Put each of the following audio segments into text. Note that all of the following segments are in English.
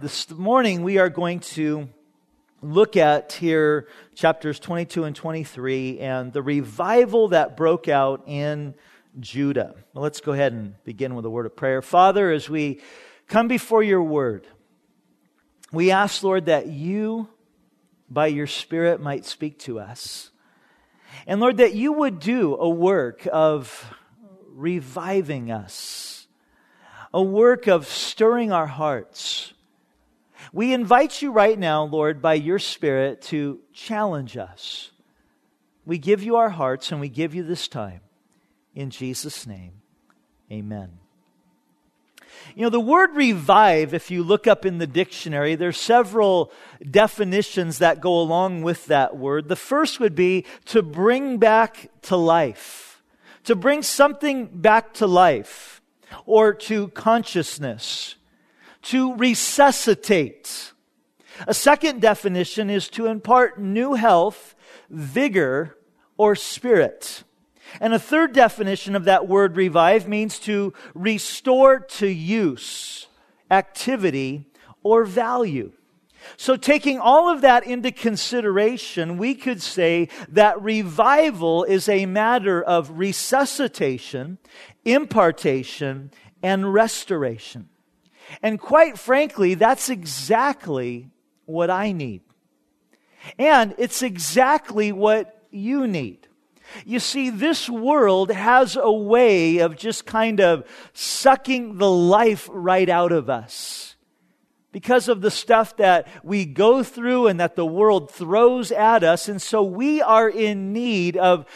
This morning we are going to look at here chapters 22 and 23 and the revival that broke out in Judah. Well, let's go ahead and begin with a word of prayer. Father, as we come before your word, we ask, Lord, that you, by your Spirit, might speak to us. And Lord, that you would do a work of reviving us, a work of stirring our hearts. We invite you right now, Lord, by your Spirit to challenge us. We give you our hearts and we give you this time. In Jesus' name, amen. You know, the word revive, if you look up in the dictionary, there's several definitions that go along with that word. The first would be to bring back to life, to bring something back to life or to consciousness, to resuscitate. A second definition is to impart new health, vigor, or spirit. And a third definition of that word revive means to restore to use, activity, or value. So taking all of that into consideration, we could say that revival is a matter of resuscitation, impartation, and restoration. And quite frankly, that's exactly what I need. And it's exactly what you need. You see, this world has a way of just kind of sucking the life right out of us. Because of the stuff that we go through and that the world throws at us. And so we are in need of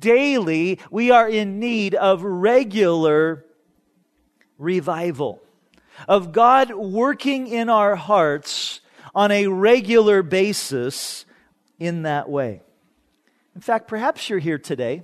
regular revival. Of God working in our hearts on a regular basis in that way. In fact, perhaps you're here today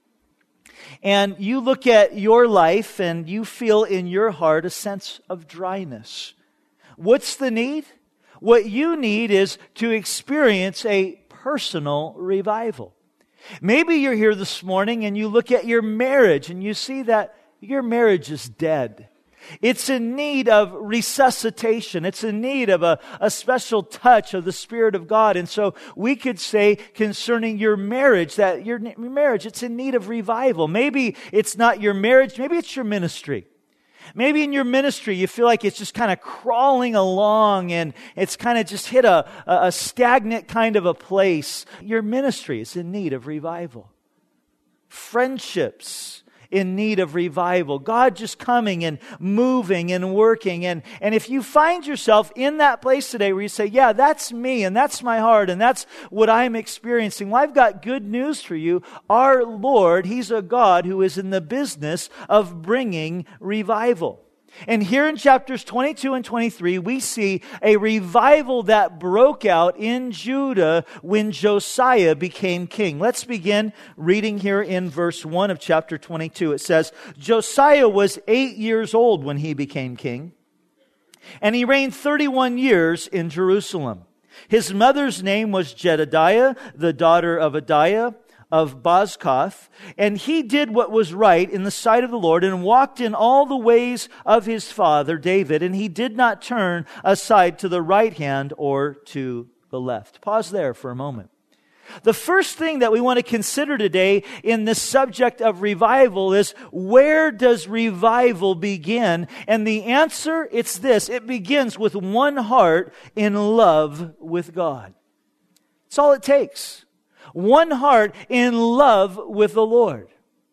and you look at your life and you feel in your heart a sense of dryness. What's the need? What you need is to experience a personal revival. Maybe you're here this morning and you look at your marriage and you see that your marriage is dead. It's in need of resuscitation. It's in need of a special touch of the Spirit of God. And so we could say concerning your marriage, that your marriage, it's in need of revival. Maybe it's not your marriage, maybe it's your ministry. Maybe in your ministry you feel like it's just kind of crawling along and it's kind of just hit a stagnant kind of a place. Your ministry is in need of revival. Friendships in need of revival. God just coming and moving and working. And if you find yourself in that place today where you say, yeah, that's me and that's my heart and that's what I'm experiencing. Well, I've got good news for you. Our Lord, He's a God who is in the business of bringing revival. And here in chapters 22 and 23, we see a revival that broke out in Judah when Josiah became king. Let's begin reading here in verse 1 of chapter 22. It says, Josiah was 8 years old when he became king, and he reigned 31 years in Jerusalem. His mother's name was Jedidiah, the daughter of Adiah of Bozkath, and he did what was right in the sight of the Lord and walked in all the ways of his father David, and he did not turn aside to the right hand or to the left. Pause there for a moment. The first thing that we want to consider today in this subject of revival is, where does revival begin? And the answer, it's this: it begins with one heart in love with God. That's all it takes. One heart in love with the Lord.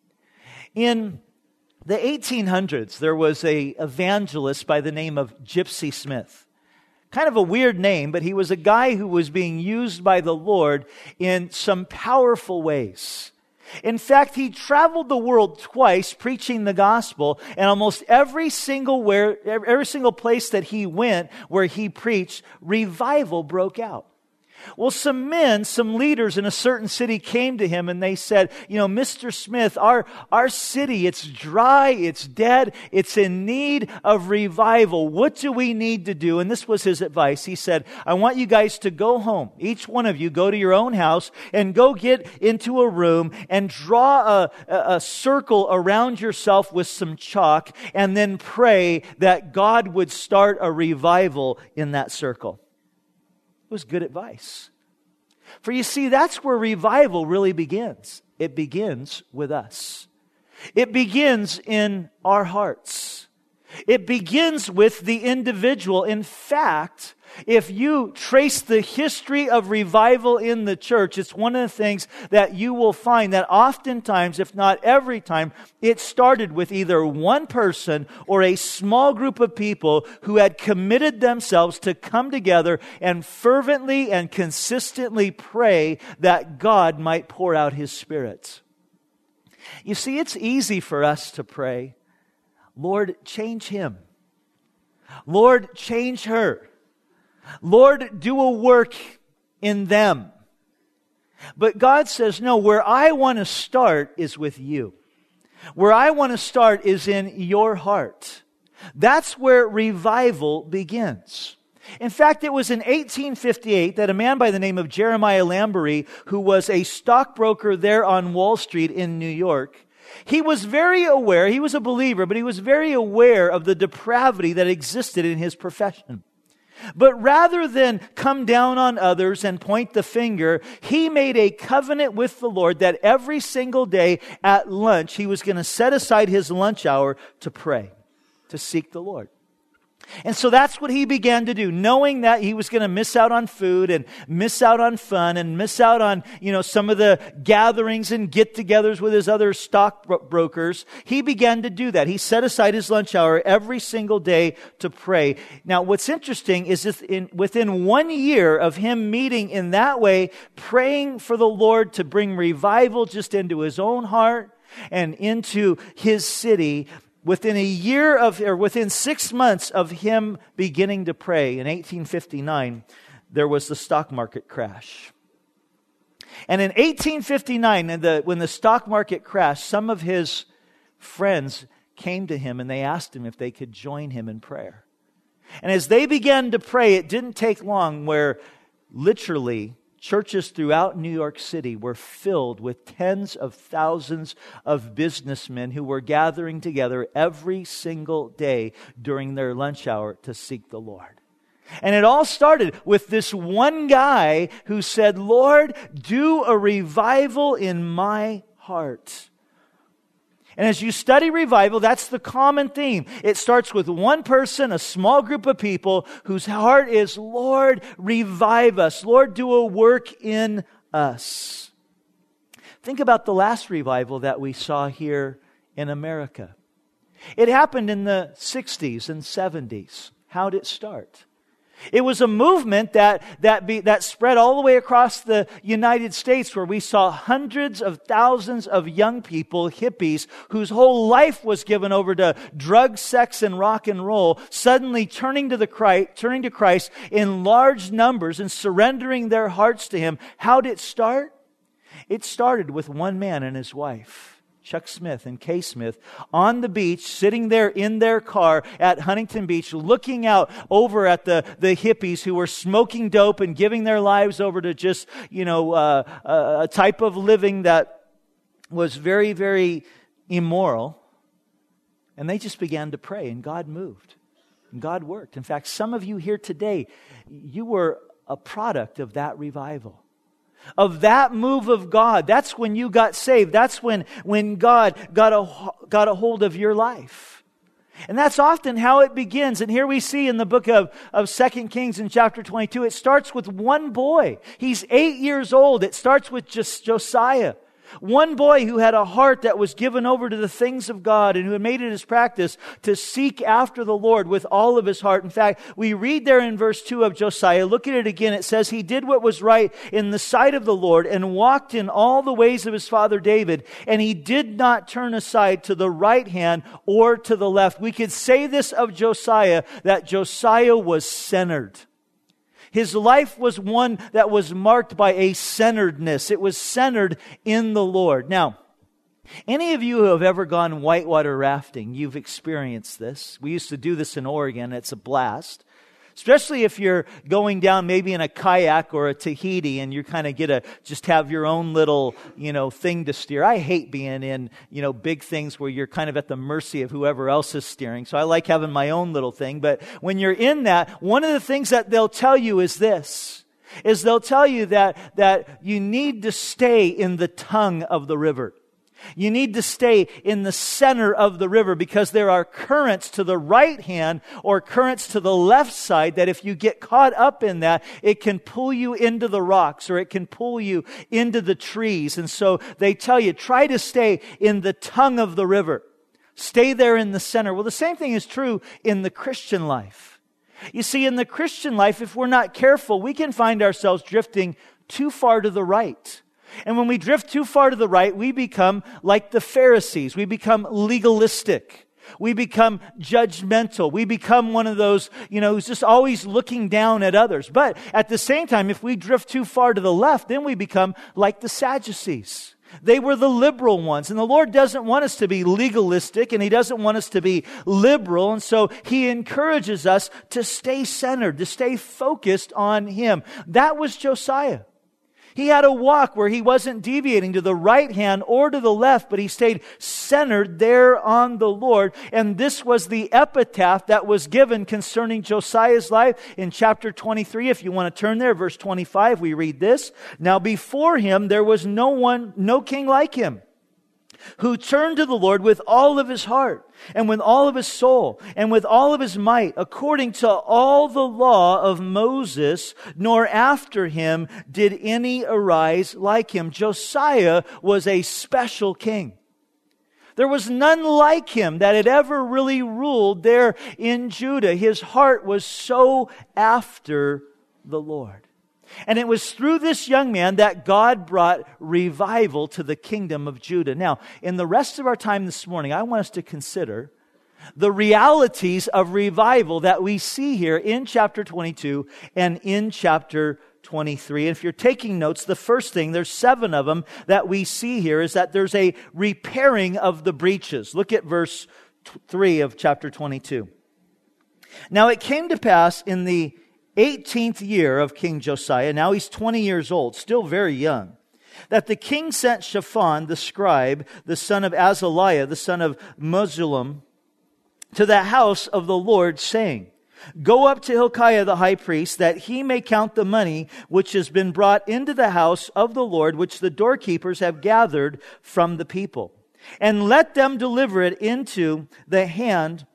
In the 1800s, there was an evangelist by the name of Gypsy Smith. Kind of a weird name, but he was a guy who was being used by the Lord in some powerful ways. In fact, he traveled the world twice preaching the gospel, and almost every single place that he went where he preached, revival broke out. Well, some men, some leaders in a certain city came to him and they said, Mr. Smith, our city, it's dry, it's dead, it's in need of revival. What do we need to do? And this was his advice. He said, I want you guys to go home. Each one of you go to your own house and go get into a room and draw a circle around yourself with some chalk and then pray that God would start a revival in that circle. It was good advice. For you see, that's where revival really begins. It begins with us. It begins in our hearts. It begins with the individual. In fact, if you trace the history of revival in the church, it's one of the things that you will find that oftentimes, if not every time, it started with either one person or a small group of people who had committed themselves to come together and fervently and consistently pray that God might pour out His Spirit. You see, it's easy for us to pray, Lord, change him. Lord, change her. Lord, do a work in them. But God says, no, where I want to start is with you. Where I want to start is in your heart. That's where revival begins. In fact, it was in 1858 that a man by the name of Jeremiah Lamboree, who was a stockbroker there on Wall Street in New York, he was very aware, he was a believer, but he was very aware of the depravity that existed in his profession. But rather than come down on others and point the finger, he made a covenant with the Lord that every single day at lunch, he was going to set aside his lunch hour to pray, to seek the Lord. And so that's what he began to do, knowing that he was going to miss out on food and miss out on fun and miss out on, some of the gatherings and get-togethers with his other stockbrokers. He began to do that. He set aside his lunch hour every single day to pray. Now, what's interesting is within 1 year of him meeting in that way, praying for the Lord to bring revival just into his own heart and into his city, within 6 months of him beginning to pray, in 1859, there was the stock market crash. And in 1859, when the stock market crashed, some of his friends came to him and they asked him if they could join him in prayer. And as they began to pray, it didn't take long where literally churches throughout New York City were filled with tens of thousands of businessmen who were gathering together every single day during their lunch hour to seek the Lord. And it all started with this one guy who said, Lord, do a revival in my heart. And as you study revival, that's the common theme. It starts with one person, a small group of people whose heart is, Lord, revive us. Lord, do a work in us. Think about the last revival that we saw here in America. It happened in the 60s and 70s. How did it start? It was a movement that spread all the way across the United States, where we saw hundreds of thousands of young people, hippies, whose whole life was given over to drugs, sex, and rock and roll, suddenly turning to Christ in large numbers and surrendering their hearts to Him. How did it start? It started with one man and his wife, Chuck Smith and Kay Smith, on the beach, sitting there in their car at Huntington Beach, looking out over at the hippies who were smoking dope and giving their lives over to just, a type of living that was very, very immoral. And they just began to pray, and God moved, and God worked. In fact, some of you here today, you were a product of that revival, of that move of God. That's when you got saved. That's when God got a hold of your life. And that's often how it begins. And here we see in the book of 2 Kings in chapter 22, it starts with one boy. He's 8 years old. It starts with just Josiah. One boy who had a heart that was given over to the things of God and who had made it his practice to seek after the Lord with all of his heart. In fact, we read there in verse 2 of Josiah, look at it again. It says, he did what was right in the sight of the Lord and walked in all the ways of his father David, and he did not turn aside to the right hand or to the left. We could say this of Josiah, that Josiah was centered. His life was one that was marked by a centeredness. It was centered in the Lord. Now, any of you who have ever gone whitewater rafting, you've experienced this. We used to do this in Oregon. It's a blast. Especially if you're going down maybe in a kayak or a Tahiti and you kind of just have your own little, thing to steer. I hate being in, big things where you're kind of at the mercy of whoever else is steering. So I like having my own little thing. But when you're in that, one of the things that they'll tell you is this, they'll tell you that you need to stay in the tongue of the river. You need to stay in the center of the river because there are currents to the right hand or currents to the left side that if you get caught up in that, it can pull you into the rocks or it can pull you into the trees. And so they tell you, try to stay in the tongue of the river. Stay there in the center. Well, the same thing is true in the Christian life. You see, in the Christian life, if we're not careful, we can find ourselves drifting too far to the right. And when we drift too far to the right, we become like the Pharisees. We become legalistic. We become judgmental. We become one of those, who's just always looking down at others. But at the same time, if we drift too far to the left, then we become like the Sadducees. They were the liberal ones. And the Lord doesn't want us to be legalistic and He doesn't want us to be liberal. And so He encourages us to stay centered, to stay focused on Him. That was Josiah. He had a walk where he wasn't deviating to the right hand or to the left, but he stayed centered there on the Lord. And this was the epitaph that was given concerning Josiah's life in chapter 23. If you want to turn there, verse 25, we read this. Now before him there was no king like him, who turned to the Lord with all of his heart and with all of his soul and with all of his might, according to all the law of Moses, nor after him did any arise like him. Josiah was a special king. There was none like him that had ever really ruled there in Judah. His heart was so after the Lord. And it was through this young man that God brought revival to the kingdom of Judah. Now, in the rest of our time this morning, I want us to consider the realities of revival that we see here in chapter 22 and in chapter 23. And if you're taking notes, the first thing, there's 7 of them that we see here, is that there's a repairing of the breaches. Look at verse 3 of chapter 22. Now it came to pass in the 18th year of King Josiah, now he's 20 years old, still very young, that the king sent Shaphan the scribe, the son of Azaliah, the son of Meshullam, to the house of the Lord, saying, Go up to Hilkiah the high priest, that he may count the money which has been brought into the house of the Lord, which the doorkeepers have gathered from the people. And let them deliver it into the hand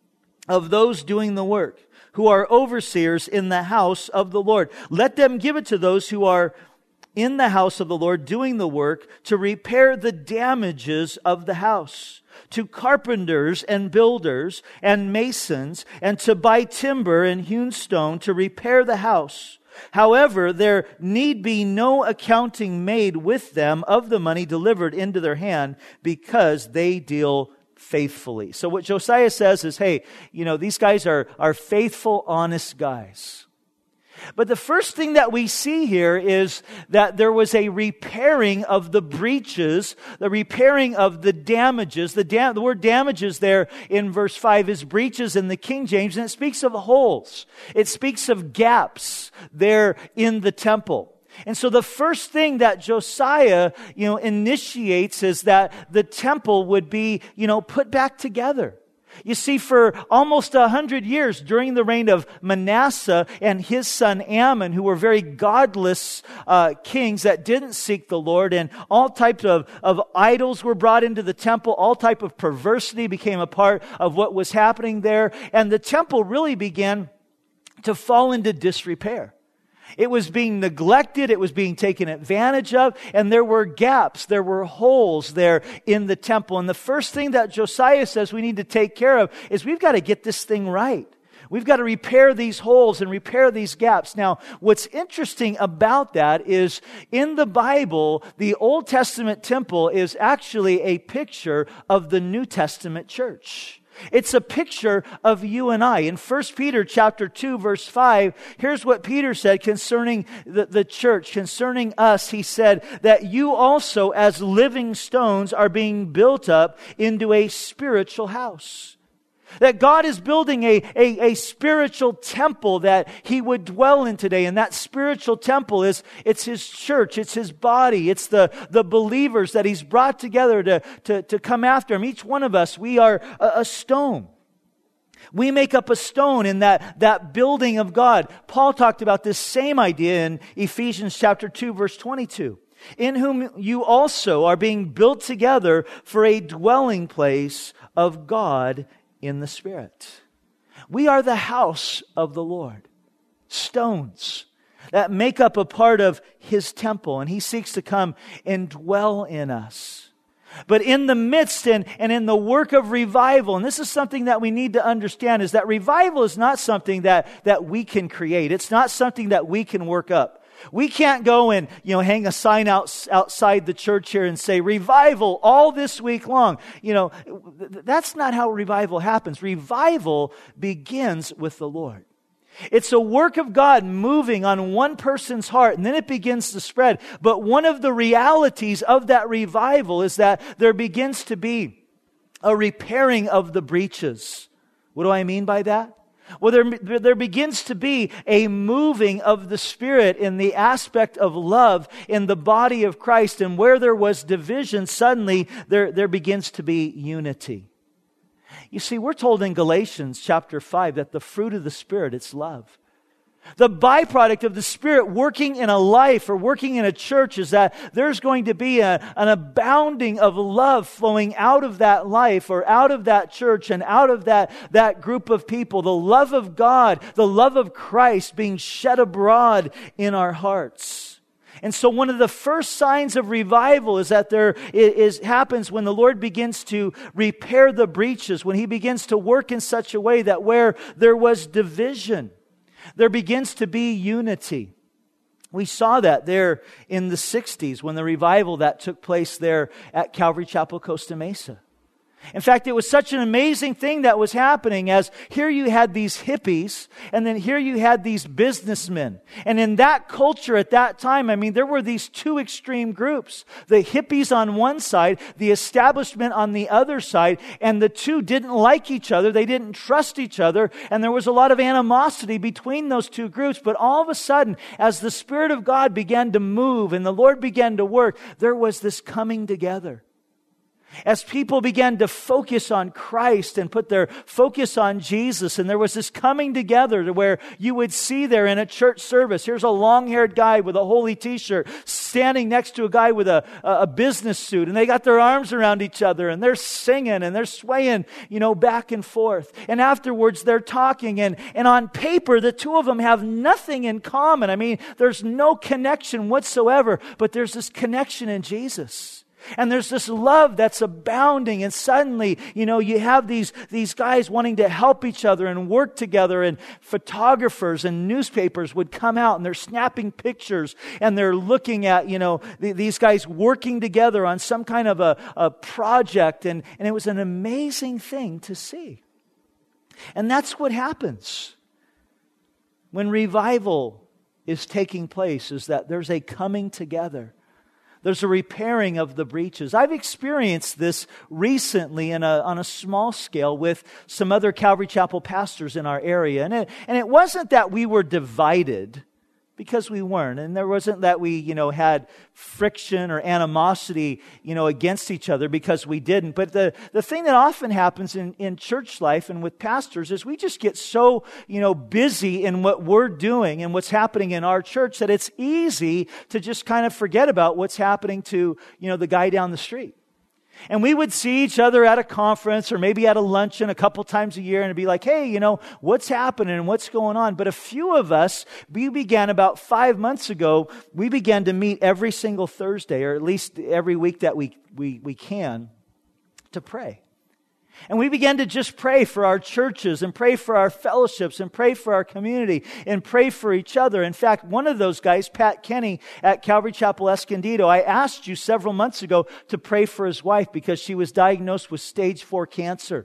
of those doing the work, who are overseers in the house of the Lord. Let them give it to those who are in the house of the Lord doing the work to repair the damages of the house, to carpenters and builders and masons, and to buy timber and hewn stone to repair the house. However, there need be no accounting made with them of the money delivered into their hand, because they deal faithfully. So what Josiah says is, hey, these guys are faithful, honest guys. But the first thing that we see here is that there was a repairing of the breaches, the repairing of the damages. The word damages there in verse 5 is breaches in the King James, and it speaks of holes. It speaks of gaps there in the temple. And so the first thing that Josiah, initiates is that the temple would be, put back together. You see, for almost 100 years during the reign of Manasseh and his son Ammon, who were very godless kings that didn't seek the Lord, and all types of idols were brought into the temple, all type of perversity became a part of what was happening there, and the temple really began to fall into disrepair. It was being neglected, it was being taken advantage of, and there were gaps, there were holes there in the temple. And the first thing that Josiah says we need to take care of is we've got to get this thing right. We've got to repair these holes and repair these gaps. Now, what's interesting about that is in the Bible, the Old Testament temple is actually a picture of the New Testament church. It's a picture of you and I. In 1 Peter chapter 2, verse 5, here's what Peter said concerning the church, concerning us. He said that you also, as living stones, are being built up into a spiritual house. That God is building a spiritual temple that He would dwell in today. And that spiritual temple it's His church, it's His body, it's the believers that He's brought together to come after Him. Each one of us, we are a stone. We make up a stone in that building of God. Paul talked about this same idea in Ephesians chapter 2, verse 22. In whom you also are being built together for a dwelling place of God in the Spirit. We are the house of the Lord. Stones that make up a part of His temple, and He seeks to come and dwell in us. But in the midst and in the work of revival, and this is something that we need to understand, is that revival is not something that we can create. It's not something that we can work up. We can't go and, hang a sign outside the church here and say, revival all this week long. That's not how revival happens. Revival begins with the Lord. It's a work of God moving on one person's heart, and then it begins to spread. But one of the realities of that revival is that there begins to be a repairing of the breaches. What do I mean by that? Well, there begins to be a moving of the Spirit in the aspect of love in the body of Christ. And where there was division, suddenly there begins to be unity. You see, we're told in Galatians chapter 5 that the fruit of the Spirit, it's love. The byproduct of the Spirit working in a life or working in a church is that there's going to be an abounding of love flowing out of that life or out of that church and out of that group of people. The love of God, the love of Christ being shed abroad in our hearts. And so one of the first signs of revival is that happens when the Lord begins to repair the breaches, when He begins to work in such a way that where there was division, there begins to be unity. We saw that there in the 60s when the revival that took place there at Calvary Chapel, Costa Mesa. In fact, it was such an amazing thing that was happening as here you had these hippies and then here you had these businessmen. And in that culture at that time, there were these two extreme groups. The hippies on one side, the establishment on the other side, and the two didn't like each other. They didn't trust each other. And there was a lot of animosity between those two groups. But all of a sudden, as the Spirit of God began to move and the Lord began to work, there was this coming together. As people began to focus on Christ and put their focus on Jesus, and there was this coming together to where you would see there in a church service, here's a long-haired guy with a holy t-shirt standing next to a guy with a business suit, and they got their arms around each other, and they're singing, and they're swaying, back and forth. And afterwards, they're talking, and on paper, the two of them have nothing in common. There's no connection whatsoever, but there's this connection in Jesus. And there's this love that's abounding, and suddenly, you have these guys wanting to help each other and work together, and photographers and newspapers would come out and they're snapping pictures and they're looking at, these guys working together on some kind of a project, and it was an amazing thing to see. And that's what happens when revival is taking place, is that there's a coming together. There's a repairing of the breaches. I've experienced this recently on a small scale with some other Calvary Chapel pastors in our area. And it wasn't that we were divided, because we weren't. And there wasn't that we, had friction or animosity, against each other, because we didn't. But the thing that often happens in church life and with pastors is we just get so, busy in what we're doing and what's happening in our church that it's easy to just kind of forget about what's happening to, the guy down the street. And we would see each other at a conference or maybe at a luncheon a couple times a year and it'd be like, hey, what's happening and what's going on? But a few of us, we began about 5 months ago, we began to meet every single Thursday, or at least every week that we can, to pray. And we began to just pray for our churches and pray for our fellowships and pray for our community and pray for each other. In fact, one of those guys, Pat Kenny at Calvary Chapel Escondido, I asked you several months ago to pray for his wife because she was diagnosed with stage 4 cancer.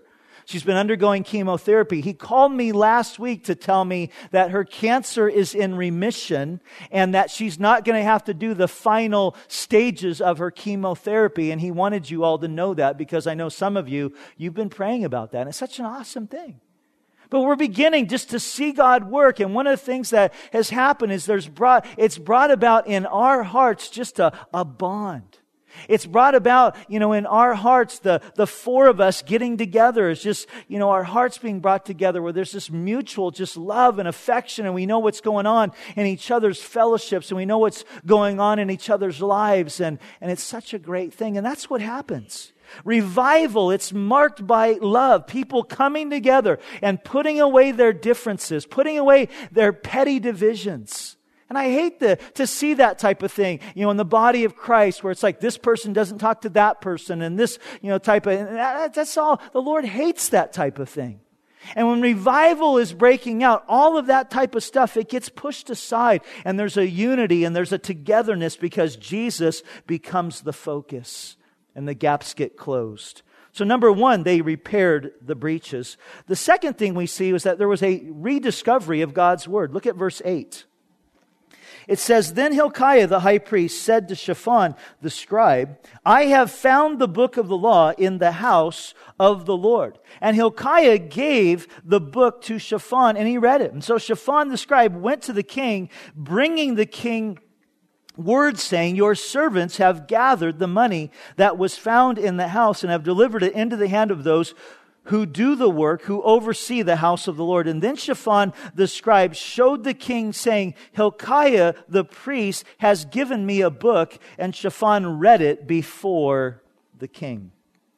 She's been undergoing chemotherapy. He called me last week to tell me that her cancer is in remission and that she's not going to have to do the final stages of her chemotherapy. And he wanted you all to know that because I know some of you, you've been praying about that. And it's such an awesome thing. But we're beginning just to see God work. And one of the things that has happened is it's brought about in our hearts just a bond. It's brought about, in our hearts, the four of us getting together. It's just, our hearts being brought together where there's this mutual just love and affection, and we know what's going on in each other's fellowships, and we know what's going on in each other's lives, and it's such a great thing. And that's what happens. Revival, it's marked by love, people coming together and putting away their differences, putting away their petty divisions. And I hate to see that type of thing, in the body of Christ, where it's like this person doesn't talk to that person and this, that's all. The Lord hates that type of thing. And when revival is breaking out, all of that type of stuff, it gets pushed aside. And there's a unity and there's a togetherness because Jesus becomes the focus and the gaps get closed. So number one, they repaired the breaches. The second thing we see was that there was a rediscovery of God's word. Look at verse 8. It says, Then Hilkiah the high priest said to Shaphan the scribe, I have found the book of the law in the house of the Lord. And Hilkiah gave the book to Shaphan, and he read it. And so Shaphan the scribe went to the king, bringing the king word saying, Your servants have gathered the money that was found in the house and have delivered it into the hand of those who do the work, who oversee the house of the Lord. And then Shaphan the scribe showed the king, saying, Hilkiah the priest has given me a book. And Shaphan read it before the king.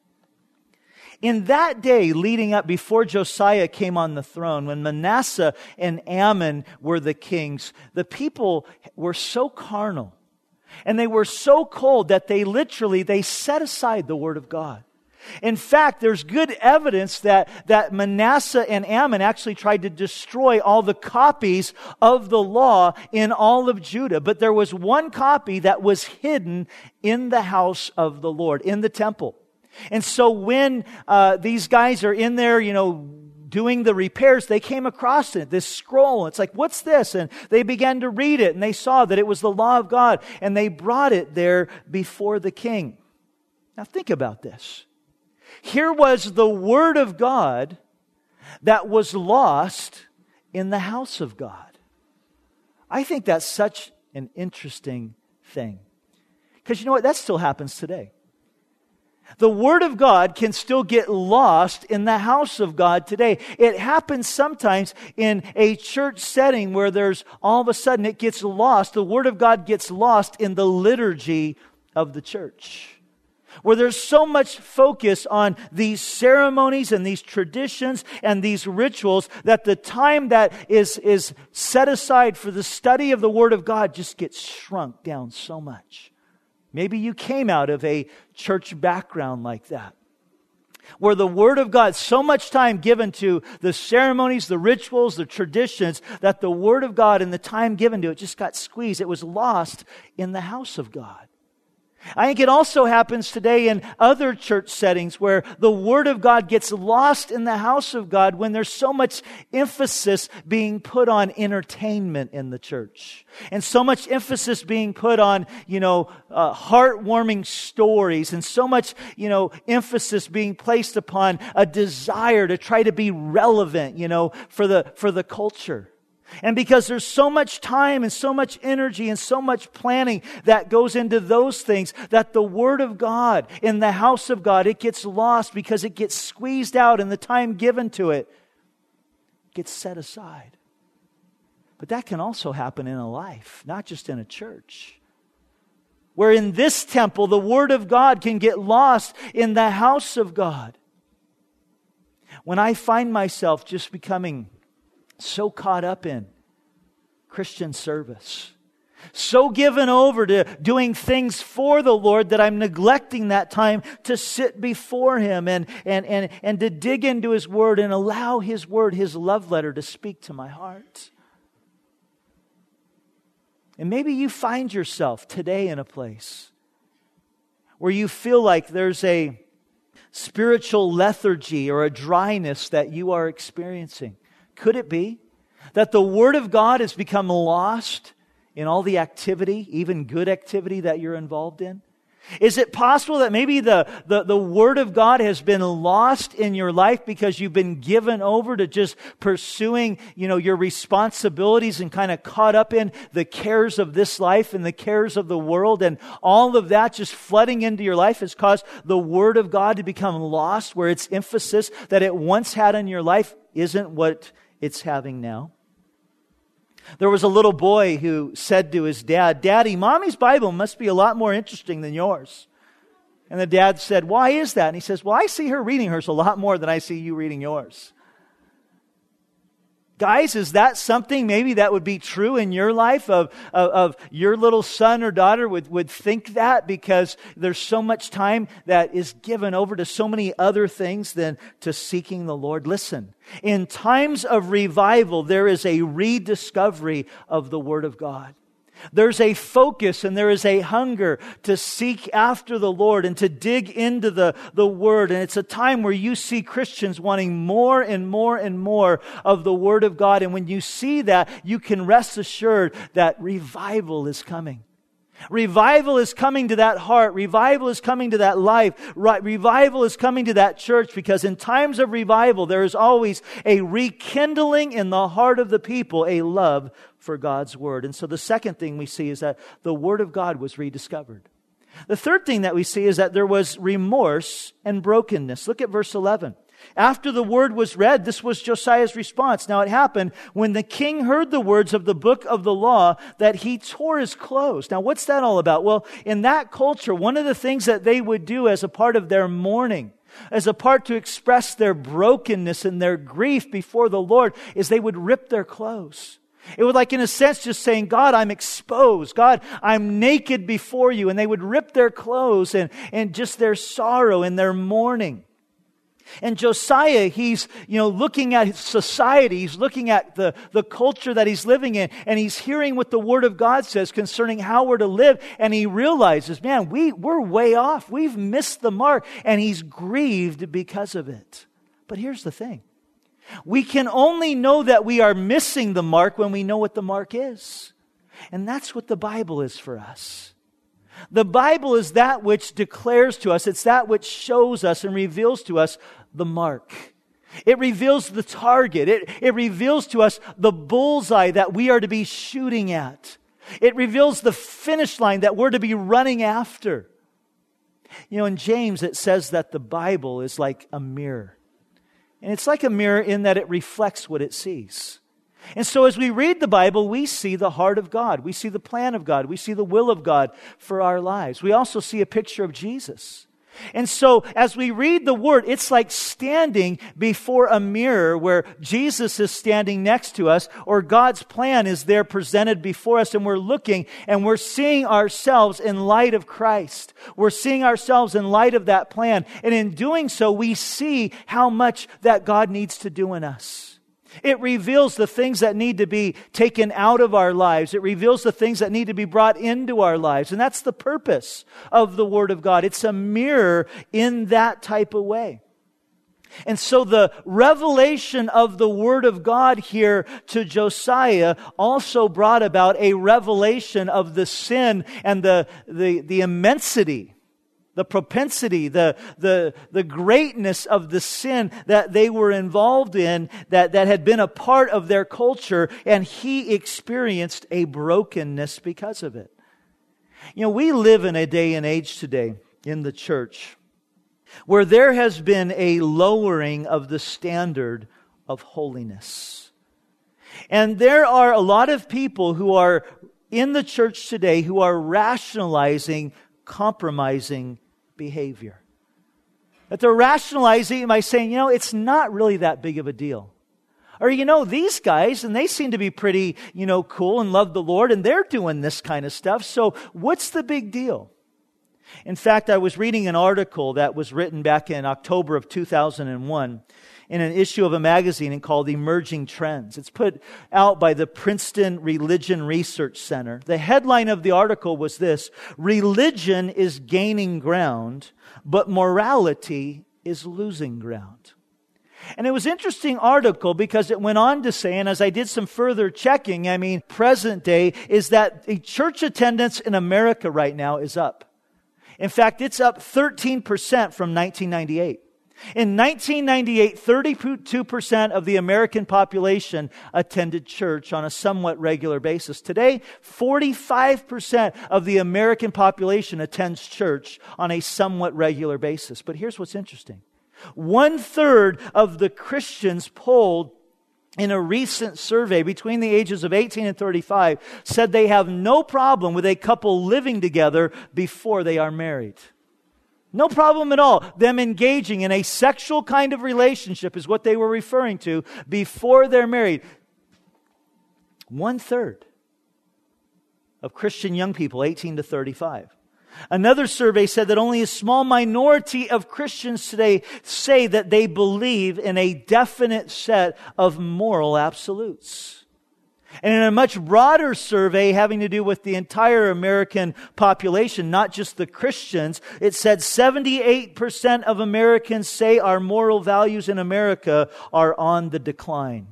In that day leading up before Josiah came on the throne, when Manasseh and Amon were the kings, the people were so carnal and they were so cold that they set aside the word of God. In fact, there's good evidence that Manasseh and Amon actually tried to destroy all the copies of the law in all of Judah. But there was one copy that was hidden in the house of the Lord, in the temple. And so when these guys are in there, doing the repairs, they came across it, this scroll. It's like, what's this? And they began to read it, and they saw that it was the law of God, and they brought it there before the king. Now think about this. Here was the Word of God that was lost in the house of God. I think that's such an interesting thing. Because you know what? That still happens today. The Word of God can still get lost in the house of God today. It happens sometimes in a church setting where there's all of a sudden it gets lost. The Word of God gets lost in the liturgy of the church, where there's so much focus on these ceremonies and these traditions and these rituals that the time that is set aside for the study of the Word of God just gets shrunk down so much. Maybe you came out of a church background like that, where the Word of God, so much time given to the ceremonies, the rituals, the traditions, that the Word of God and the time given to it just got squeezed. It was lost in the house of God. I think it also happens today in other church settings where the Word of God gets lost in the house of God when there's so much emphasis being put on entertainment in the church. And so much emphasis being put on, heartwarming stories, and so much, emphasis being placed upon a desire to try to be relevant, for the culture. And because there's so much time and so much energy and so much planning that goes into those things, that the Word of God in the house of God, it gets lost because it gets squeezed out and the time given to it gets set aside. But that can also happen in a life, not just in a church. Where in this temple, the Word of God can get lost in the house of God. When I find myself just becoming so caught up in Christian service, so given over to doing things for the Lord that I'm neglecting that time to sit before Him and to dig into His Word and allow His Word, His love letter, to speak to my heart. And maybe you find yourself today in a place where you feel like there's a spiritual lethargy or a dryness that you are experiencing? Could it be that the Word of God has become lost in all the activity, even good activity that you're involved in? Is it possible that maybe the Word of God has been lost in your life because you've been given over to just pursuing, your responsibilities and kind of caught up in the cares of this life and the cares of the world, and all of that just flooding into your life has caused the Word of God to become lost, where its emphasis that it once had in your life isn't what it's having now? There was a little boy who said to his dad, "Daddy, Mommy's Bible must be a lot more interesting than yours." And the dad said, "Why is that?" And he says, "Well, I see her reading hers a lot more than I see you reading yours." Guys, is that something maybe that would be true in your life of your little son or daughter would think that because there's so much time that is given over to so many other things than to seeking the Lord? Listen, in times of revival, there is a rediscovery of the Word of God. There's a focus and there is a hunger to seek after the Lord and to dig into the Word. And it's a time where you see Christians wanting more and more and more of the Word of God. And when you see that, you can rest assured that revival is coming. Revival is coming to that heart. Revival is coming to that life. Revival is coming to that church, because in times of revival, there is always a rekindling in the heart of the people, a love for God's Word. And so the second thing we see is that the Word of God was rediscovered. The third thing that we see is that there was remorse and brokenness. Look at verse 11. After the word was read, this was Josiah's response. Now it happened when the king heard the words of the book of the law that he tore his clothes. Now what's that all about? Well, in that culture, one of the things that they would do as a part of their mourning, as a part to express their brokenness and their grief before the Lord, is they would rip their clothes. It would, like in a sense, just saying, "God, I'm exposed. God, I'm naked before you." And they would rip their clothes and just their sorrow and their mourning. And Josiah, he's, looking at society, he's looking at the culture that he's living in, and he's hearing what the Word of God says concerning how we're to live, and he realizes, man, we're way off. We've missed the mark, and he's grieved because of it. But here's the thing. We can only know that we are missing the mark when we know what the mark is. And that's what the Bible is for us. The Bible is that which declares to us, it's that which shows us and reveals to us the mark. It reveals the target. It reveals to us the bullseye that we are to be shooting at. It reveals the finish line that we're to be running after. In James it says that the Bible is like a mirror. And it's like a mirror in that it reflects what it sees. And so as we read the Bible, we see the heart of God. We see the plan of God. We see the will of God for our lives. We also see a picture of Jesus. And so as we read the Word, it's like standing before a mirror where Jesus is standing next to us, or God's plan is there presented before us, and we're looking and we're seeing ourselves in light of Christ. We're seeing ourselves in light of that plan. And in doing so, we see how much that God needs to do in us. It reveals the things that need to be taken out of our lives. It reveals the things that need to be brought into our lives. And that's the purpose of the Word of God. It's a mirror in that type of way. And so the revelation of the Word of God here to Josiah also brought about a revelation of the sin and the immensity, the propensity, the greatness of the sin that they were involved in, that had been a part of their culture, and he experienced a brokenness because of it. We live in a day and age today in the church where there has been a lowering of the standard of holiness. And there are a lot of people who are in the church today who are rationalizing compromising behavior. That they're rationalizing by saying, it's not really that big of a deal. Or, these guys, and they seem to be pretty, cool and love the Lord, and they're doing this kind of stuff, so what's the big deal? In fact, I was reading an article that was written back in October of 2001 in an issue of a magazine called Emerging Trends. It's put out by the Princeton Religion Research Center. The headline of the article was this: "Religion is gaining ground, but morality is losing ground. And it was an interesting article because it went on to say, and as I did some further checking, present day, is that the church attendance in America right now is up. In fact, it's up 13% from 1998. In 1998, 32% of the American population attended church on a somewhat regular basis. Today, 45% of the American population attends church on a somewhat regular basis. But here's what's interesting. 1/3 of the Christians polled in a recent survey between the ages of 18 and 35 said they have no problem with a couple living together before they are married. No problem at all. Them engaging in a sexual kind of relationship is what they were referring to before they're married. 1/3 of Christian young people, 18 to 35. Another survey said that only a small minority of Christians today say that they believe in a definite set of moral absolutes. And in a much broader survey having to do with the entire American population, not just the Christians, it said 78% of Americans say our moral values in America are on the decline.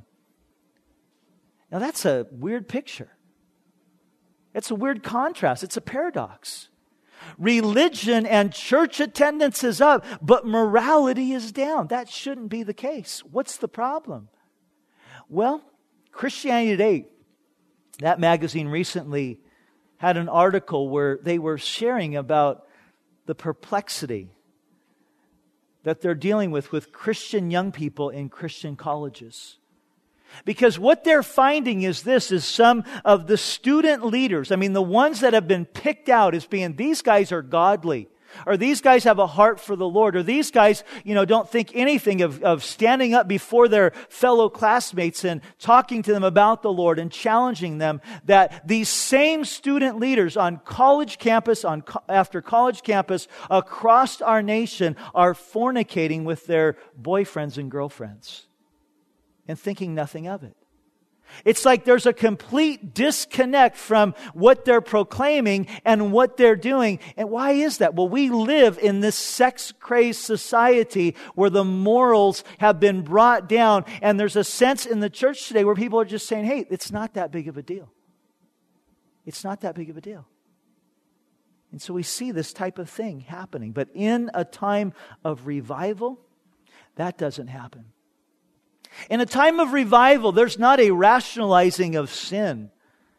Now that's a weird picture. It's a weird contrast. It's a paradox. Religion and church attendance is up, but morality is down. That shouldn't be the case. What's the problem? Well, Christianity Today, that magazine recently had an article where they were sharing about the perplexity that they're dealing with Christian young people in Christian colleges. Because what they're finding is some of the student leaders, the ones that have been picked out as being, these guys are godly, or these guys have a heart for the Lord, or these guys, don't think anything of standing up before their fellow classmates and talking to them about the Lord and challenging them, that these same student leaders on college campus, after college campus, across our nation are fornicating with their boyfriends and girlfriends and thinking nothing of it. It's like there's a complete disconnect from what they're proclaiming and what they're doing. And why is that? Well, we live in this sex-crazed society where the morals have been brought down, and there's a sense in the church today where people are just saying, hey, it's not that big of a deal. It's not that big of a deal. And so we see this type of thing happening. But in a time of revival, that doesn't happen. In a time of revival, there's not a rationalizing of sin,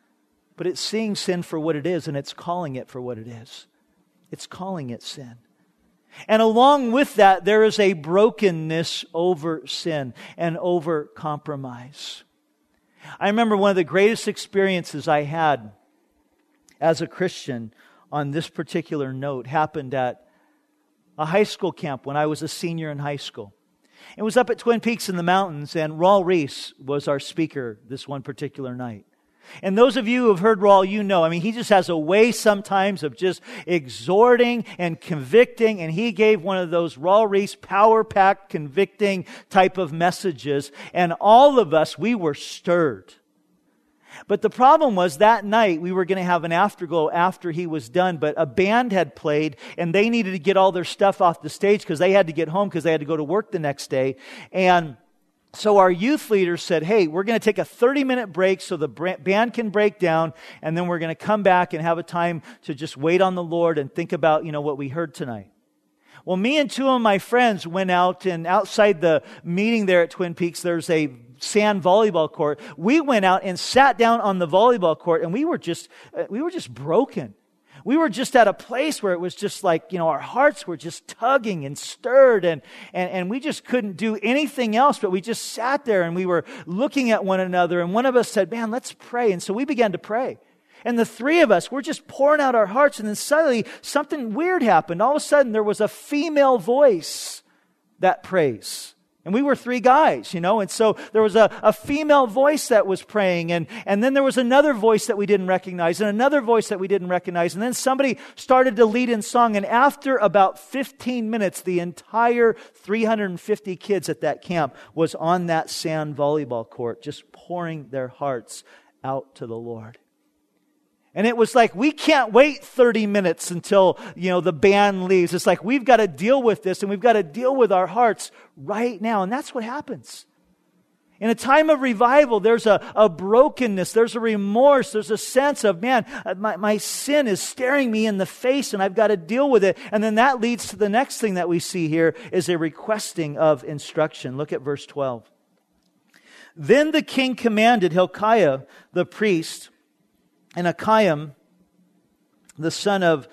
but it's seeing sin for what it is, and it's calling it for what it is. It's calling it sin. And along with that, there is a brokenness over sin and over compromise. I remember one of the greatest experiences I had as a Christian on this particular note happened at a high school camp when I was a senior in high school. It was up at Twin Peaks in the mountains, and Raul Reese was our speaker this one particular night. And those of you who have heard Raul, he just has a way sometimes of just exhorting and convicting, and he gave one of those Raul Reese power-packed, convicting type of messages, and all of us, we were stirred. But the problem was that night we were going to have an afterglow after he was done, but a band had played and they needed to get all their stuff off the stage because they had to get home because they had to go to work the next day. And so our youth leader said, hey, we're going to take a 30-minute break so the band can break down, and then we're going to come back and have a time to just wait on the Lord and think about, what we heard tonight. Well, me and two of my friends went out, and outside the meeting there at Twin Peaks, there's a sand volleyball court. We went out and sat down on the volleyball court, and we were just broken. We were just at a place where it was just like, our hearts were just tugging and stirred, and we just couldn't do anything else, but we just sat there and we were looking at one another, and one of us said, man, let's pray. And so we began to pray. And the three of us were just pouring out our hearts, and then suddenly something weird happened. All of a sudden there was a female voice that prays. And we were three guys, and so there was a female voice that was praying, and then there was another voice that we didn't recognize, and another voice that we didn't recognize, and then somebody started to lead in song, and after about 15 minutes, the entire 350 kids at that camp was on that sand volleyball court, just pouring their hearts out to the Lord. And it was like, we can't wait 30 minutes until, the band leaves. It's like, we've got to deal with this, and we've got to deal with our hearts right now. And that's what happens. In a time of revival, there's a brokenness, there's a remorse, there's a sense of, man, my sin is staring me in the face and I've got to deal with it. And then that leads to the next thing that we see here is a requesting of instruction. Look at verse 12. Then the king commanded Hilkiah the priest and Ahikam, the son of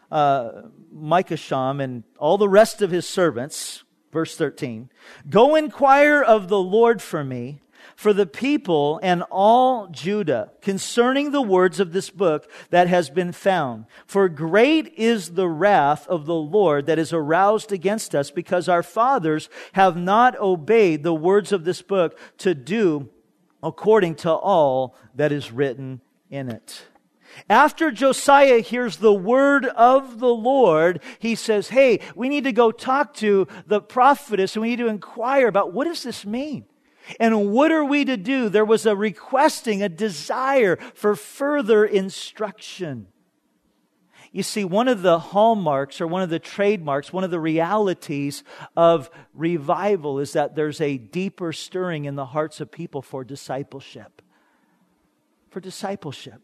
Micasham, and all the rest of his servants, verse 13, go inquire of the Lord for me, for the people and all Judah, concerning the words of this book that has been found. For great is the wrath of the Lord that is aroused against us, because our fathers have not obeyed the words of this book to do according to all that is written in it. After Josiah hears the word of the Lord, he says, hey, we need to go talk to the prophetess and we need to inquire about what does this mean? And what are we to do? There was a requesting, a desire for further instruction. You see, one of the hallmarks or one of the trademarks, one of the realities of revival is that there's a deeper stirring in the hearts of people for discipleship. For discipleship.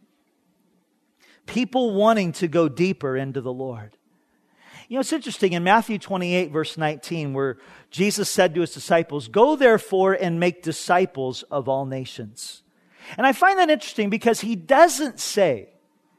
People wanting to go deeper into the Lord. It's interesting in Matthew 28, verse 19, where Jesus said to his disciples, go therefore and make disciples of all nations. And I find that interesting because he doesn't say,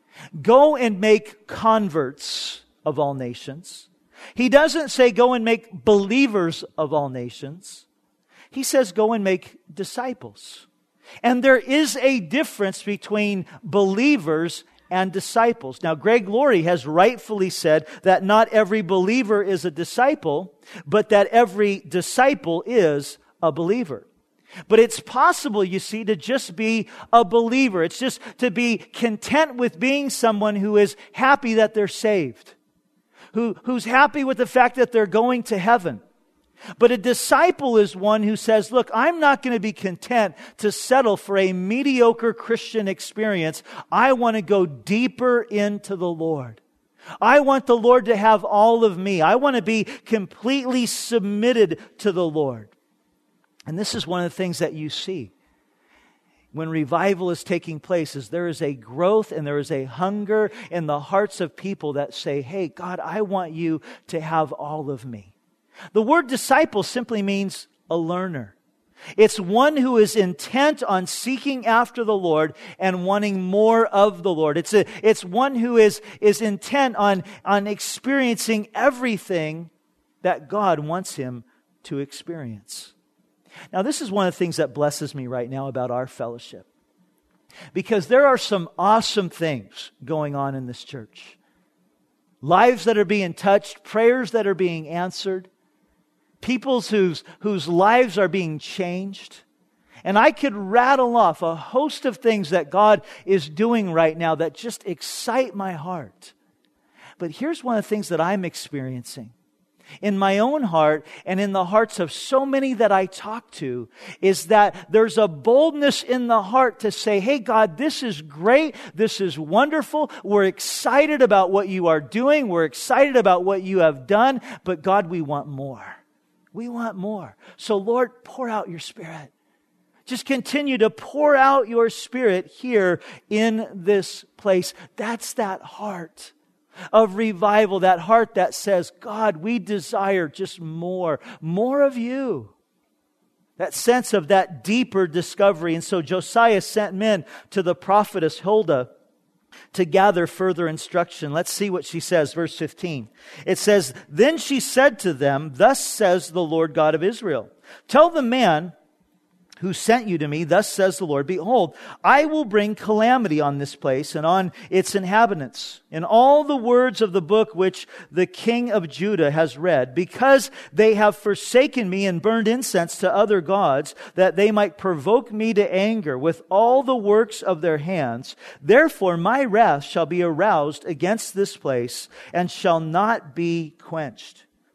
go and make converts of all nations. He doesn't say, go and make believers of all nations. He says, go and make disciples. And there is a difference between believers and disciples. Now, Greg Laurie has rightfully said that not every believer is a disciple, but that every disciple is a believer. But it's possible, you see, to just be a believer. It's just to be content with being someone who is happy that they're saved, who's happy with the fact that they're going to heaven. But a disciple is one who says, look, I'm not going to be content to settle for a mediocre Christian experience. I want to go deeper into the Lord. I want the Lord to have all of me. I want to be completely submitted to the Lord. And this is one of the things that you see when revival is taking place, is there is a growth and there is a hunger in the hearts of people that say, hey, God, I want you to have all of me. The word disciple simply means a learner. It's one who is intent on seeking after the Lord and wanting more of the Lord. It's one who is intent on experiencing everything that God wants him to experience. Now, this is one of the things that blesses me right now about our fellowship, because there are some awesome things going on in this church. Lives that are being touched, prayers that are being answered, peoples whose lives are being changed. And I could rattle off a host of things that God is doing right now that just excite my heart. But here's one of the things that I'm experiencing in my own heart and in the hearts of so many that I talk to, is that there's a boldness in the heart to say, hey God, this is great. This is wonderful. We're excited about what you are doing. We're excited about what you have done. But God, we want more. We want more. So Lord, pour out your Spirit. Just continue to pour out your Spirit here in this place. That's that heart of revival, that heart that says, God, we desire just more of you. That sense of that deeper discovery. And so Josiah sent men to the prophetess Huldah to gather further instruction. Let's see what she says, verse 15. It says, then she said to them, thus says the Lord God of Israel, tell the man who sent you to me, thus says the Lord, behold, I will bring calamity on this place and on its inhabitants, in all the words of the book which the king of Judah has read, because they have forsaken me and burned incense to other gods, that they might provoke me to anger with all the works of their hands. Therefore my wrath shall be aroused against this place and shall not be quenched.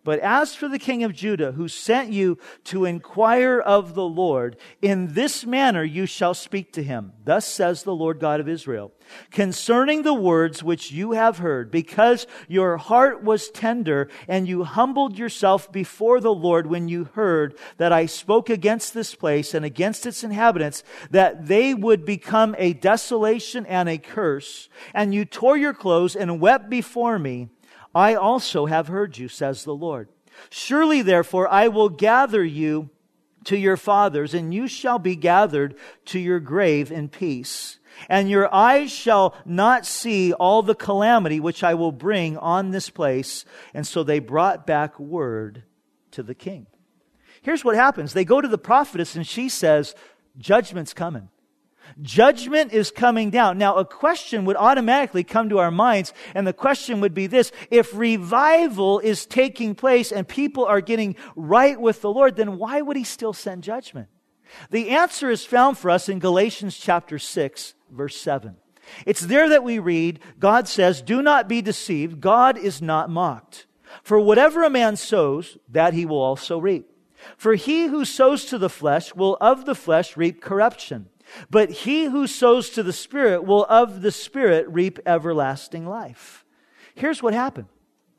But as for the king of Judah, who sent you to inquire of the Lord, in this manner you shall speak to him. Thus says the Lord God of Israel, concerning the words which you have heard, because your heart was tender, and you humbled yourself before the Lord when you heard that I spoke against this place and against its inhabitants, that they would become a desolation and a curse, and you tore your clothes and wept before me, I also have heard you, says the Lord. Surely, therefore, I will gather you to your fathers, and you shall be gathered to your grave in peace. And your eyes shall not see all the calamity which I will bring on this place. And so they brought back word to the king. Here's what happens. They go to the prophetess, and she says, judgment's coming. Judgment is coming down. Now, a question would automatically come to our minds, and the question would be this: if revival is taking place and people are getting right with the Lord, then why would He still send judgment? The answer is found for us in Galatians chapter 6, verse 7. It's there that we read, God says, do not be deceived, God is not mocked. For whatever a man sows, that he will also reap. For he who sows to the flesh will of the flesh reap corruption. But he who sows to the Spirit will of the Spirit reap everlasting life. Here's what happened.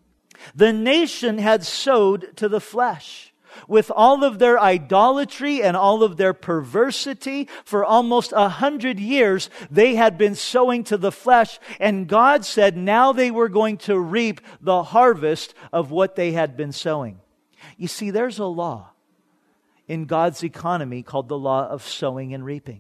The nation had sowed to the flesh. With all of their idolatry and all of their perversity, for almost 100 years, they had been sowing to the flesh. And God said now they were going to reap the harvest of what they had been sowing. You see, there's a law in God's economy called the law of sowing and reaping.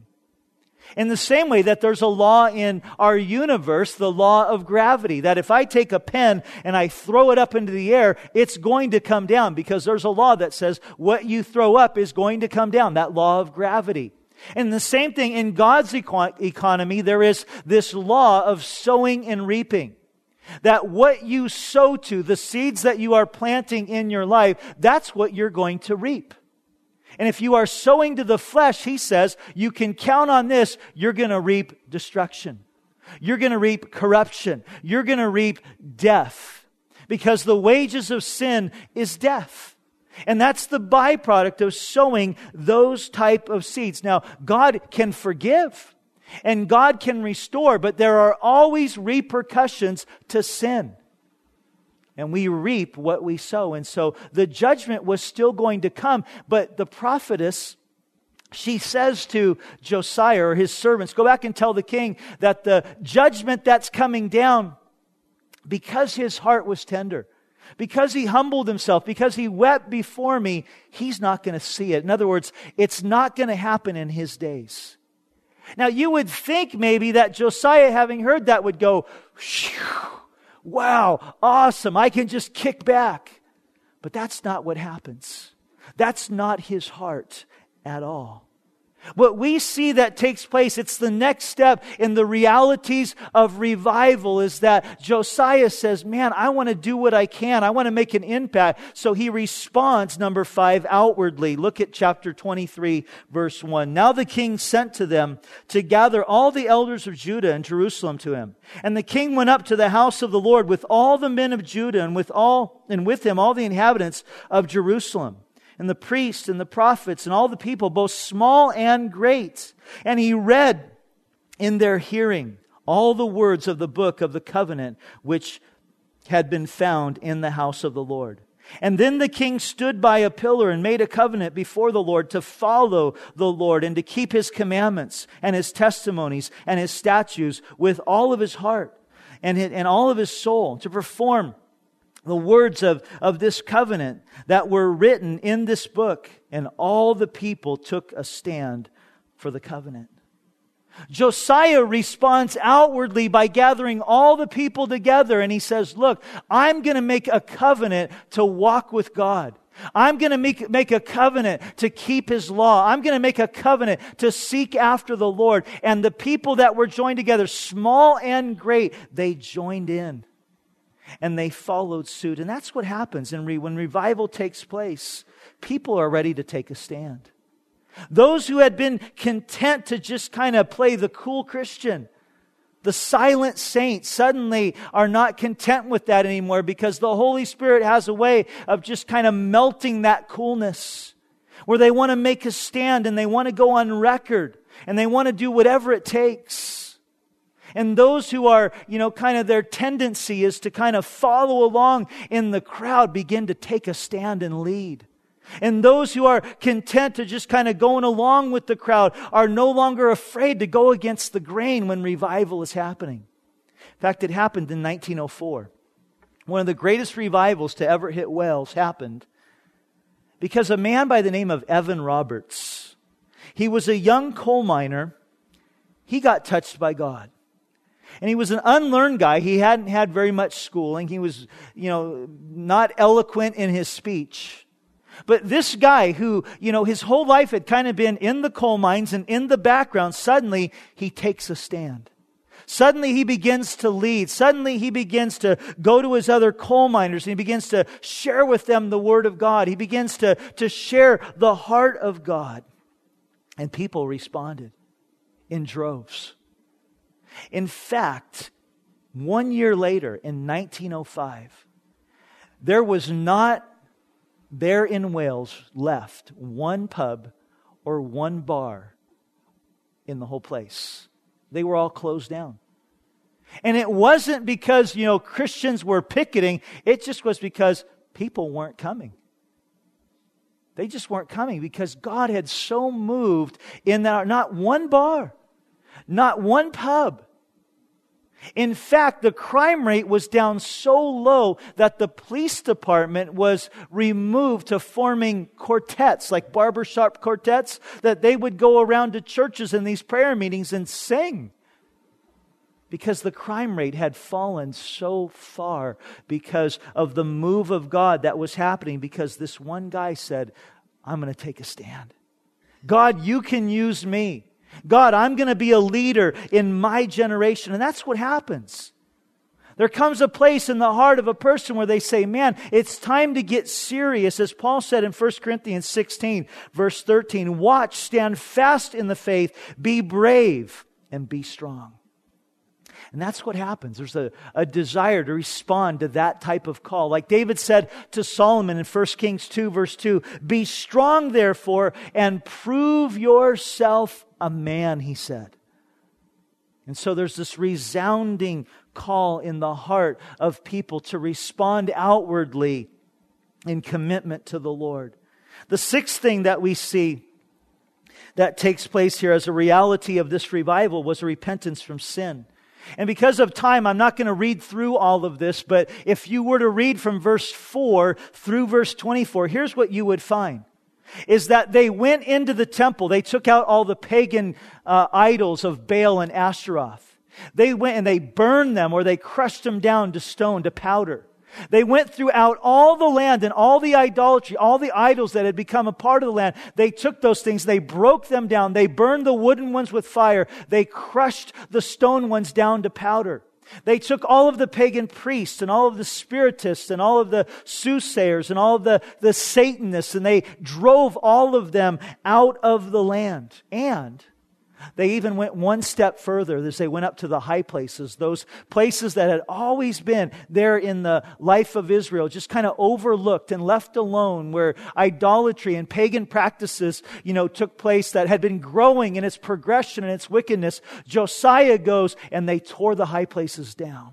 In the same way that there's a law in our universe, the law of gravity, that if I take a pen and I throw it up into the air, it's going to come down, because there's a law that says what you throw up is going to come down, that law of gravity. And the same thing in God's economy, there is this law of sowing and reaping. That what you sow to, the seeds that you are planting in your life, that's what you're going to reap. And if you are sowing to the flesh, He says, you can count on this, you're going to reap destruction. You're going to reap corruption. You're going to reap death. Because the wages of sin is death. And that's the byproduct of sowing those type of seeds. Now, God can forgive and God can restore, but there are always repercussions to sin. And we reap what we sow. And so the judgment was still going to come. But the prophetess, she says to Josiah or his servants, go back and tell the king that the judgment that's coming down, because his heart was tender, because he humbled himself, because he wept before me, he's not going to see it. In other words, it's not going to happen in his days. Now you would think maybe that Josiah, having heard that, would go, phew, wow, awesome, I can just kick back. But that's not what happens. That's not his heart at all. What we see that takes place, it's the next step in the realities of revival, is that Josiah says, man, I want to do what I can. I want to make an impact. So he responds, number 5, outwardly. Look at chapter 23, verse 1. Now the king sent to them to gather all the elders of Judah and Jerusalem to him. And the king went up to the house of the Lord with all the men of Judah and with him all the inhabitants of Jerusalem, and the priests and the prophets and all the people, both small and great. And he read in their hearing all the words of the book of the covenant which had been found in the house of the Lord. And then the king stood by a pillar and made a covenant before the Lord to follow the Lord and to keep His commandments and His testimonies and His statutes with all of his heart and all of his soul, to perform the words of this covenant that were written in this book. And all the people took a stand for the covenant. Josiah responds outwardly by gathering all the people together, and he says, look, I'm going to make a covenant to walk with God. I'm going to make a covenant to keep His law. I'm going to make a covenant to seek after the Lord. And the people that were joined together, small and great, they joined in. And they followed suit. And that's what happens when revival takes place. People are ready to take a stand. Those who had been content to just kind of play the cool Christian, The silent saints suddenly are not content with that anymore because the Holy Spirit has a way of just kind of melting that coolness where they want to make a stand and they want to go on record and they want to do whatever it takes. And those who are, kind of their tendency is to kind of follow along in the crowd begin to take a stand and lead. And those who are content to just kind of going along with the crowd are no longer afraid to go against the grain when revival is happening. In fact, it happened in 1904. One of the greatest revivals to ever hit Wales happened because a man by the name of Evan Roberts, he was a young coal miner. He got touched by God. And he was an unlearned guy. He hadn't had very much schooling. He was, not eloquent in his speech. But this guy who, his whole life had kind of been in the coal mines and in the background, suddenly he takes a stand. Suddenly he begins to lead. Suddenly he begins to go to his other coal miners and he begins to share with them the Word of God. He begins to share the heart of God. And people responded in droves. In fact, 1 year later, in 1905, there was not there in Wales left one pub or one bar in the whole place. They were all closed down. And it wasn't because, Christians were picketing. It just was because people weren't coming. They just weren't coming because God had so moved in that not one bar, not one pub. In fact, the crime rate was down so low that the police department was removed to forming quartets, like barbershop quartets, that they would go around to churches in these prayer meetings and sing. Because the crime rate had fallen so far because of the move of God that was happening, because this one guy said, I'm going to take a stand. God, you can use me. God, I'm going to be a leader in my generation. And that's what happens. There comes a place in the heart of a person where they say, man, it's time to get serious. As Paul said in 1 Corinthians 16, verse 13, watch, stand fast in the faith, be brave, and be strong. And that's what happens. There's a desire to respond to that type of call. Like David said to Solomon in 1 Kings 2, verse 2, be strong, therefore, and prove yourself a man, he said. And so there's this resounding call in the heart of people to respond outwardly in commitment to the Lord. The sixth thing that we see that takes place here as a reality of this revival was a repentance from sin. And because of time, I'm not going to read through all of this, but if you were to read from verse 4 through verse 24, here's what you would find. Is that they went into the temple. They took out all the pagan idols of Baal and Ashtaroth. They went and they burned them, or they crushed them down to stone, to powder. They went throughout all the land and all the idolatry, all the idols that had become a part of the land. They took those things, they broke them down. They burned the wooden ones with fire. They crushed the stone ones down to powder. They took all of the pagan priests and all of the spiritists and all of the soothsayers and all of the Satanists, and they drove all of them out of the land. And they even went one step further as they went up to the high places, those places that had always been there in the life of Israel, just kind of overlooked and left alone, where idolatry and pagan practices, took place that had been growing in its progression and its wickedness. Josiah goes and they tore the high places down.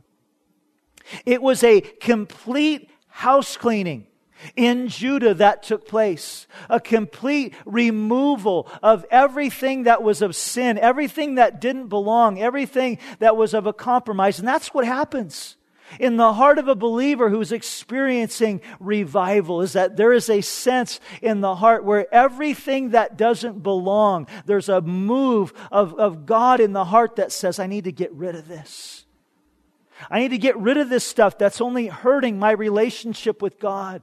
It was a complete house cleaning in Judah that took place. A complete removal of everything that was of sin, everything that didn't belong, everything that was of a compromise. And that's what happens in the heart of a believer who's experiencing revival, is that there is a sense in the heart where everything that doesn't belong, there's a move of God in the heart that says, I need to get rid of this. I need to get rid of this stuff that's only hurting my relationship with God.